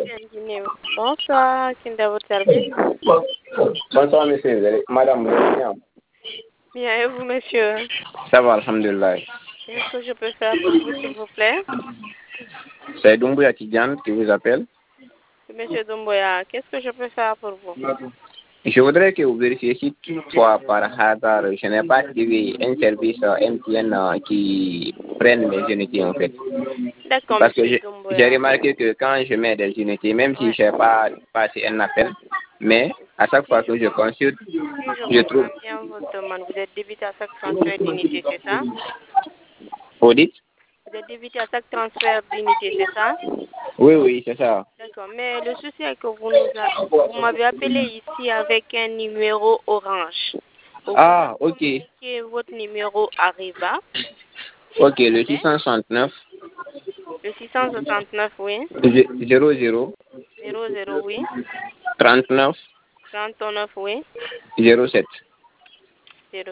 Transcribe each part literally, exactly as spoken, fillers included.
Bonsoir, qui est à votre service? Bonsoir, monsieur. Vous allez- Madame, vous allez bien? Bien, et vous, monsieur? Ça va, alhamdulillah. Qu'est-ce que je peux faire pour vous, s'il vous plaît? C'est Doumbouya Tidjane qui vous appelle. Monsieur Domboya, qu'est-ce que je peux faire pour vous? Je voudrais que vous vérifiez si toutefois, par hasard, je n'ai pas trouvé un service euh, M T N euh, qui prenne mes unités, en fait. D'accord, Parce que monsieur j'ai Domboya. j'ai remarqué que quand je mets des unités, même si Ouais. je n'ai pas passé un appel, mais à chaque fois que je consulte, Si je je trouve... comprends bien votre demande, vous êtes débité à chaque transfert d'unité, c'est ça? Audit? Vous êtes débité à chaque transfert d'unité, c'est ça? Oui, oui, c'est ça. D'accord, mais le souci est que vous nous a- vous m'avez appelé ici avec un numéro orange. Vous Ah, pouvez ok. communiquer votre numéro Arriva, Ok, le six cent soixante-neuf, le six cent soixante-neuf, oui, zéro zéro, zéro zéro, oui, trente-neuf, trente-neuf, oui, zéro sept. zéro.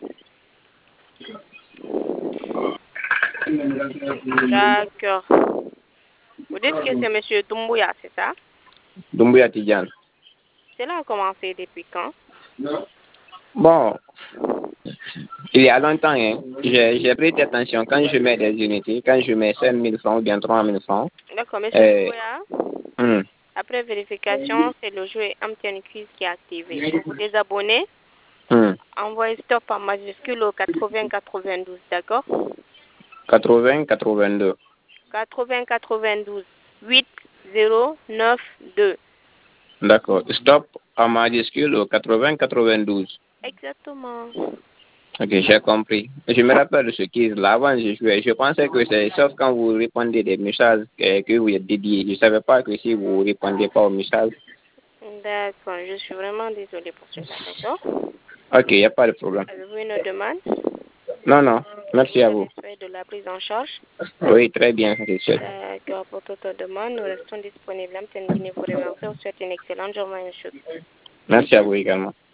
D'accord. Vous dites que c'est monsieur Doumbouya, c'est ça? Doumbouya Tidjane. Cela a commencé depuis quand? Bon, il y a longtemps, hein, j'ai j'ai prêté attention quand je mets des unités, quand je mets cinq mille francs ou bien trois mille francs. D'accord, monsieur Euh, Doumbouya. hum, Après vérification, c'est le jeu M T N Quiz qui est activé. Pour vous désabonner, hum. envoyez stop en majuscule au quatre-vingts quatre-vingt-douze, d'accord? quatre-vingts quatre-vingt-deux. quatre-vingts quatre-vingt-douze, huit zéro neuf deux. D'accord. Stop en majuscule au quatre-vingts quatre-vingt-douze. Exactement. Ok, j'ai compris. Je me rappelle de ce quiz-là. Avant, je jouais. Je pensais que c'est sauf quand vous répondez des messages euh, que vous êtes dédié. Je ne savais pas que si vous ne répondez pas aux messages. D'accord, je suis vraiment désolée pour cela, d'accord? Ok, il n'y a pas de problème. Avez-vous une demande? Non, non. Merci à vous. Avez de la prise en charge? Oui, très bien, satisfait. D'accord, pour toute demande, nous restons disponibles. M T N Guinée vous remercie. Vous souhaite une excellente journée, monsieur. Merci à vous également.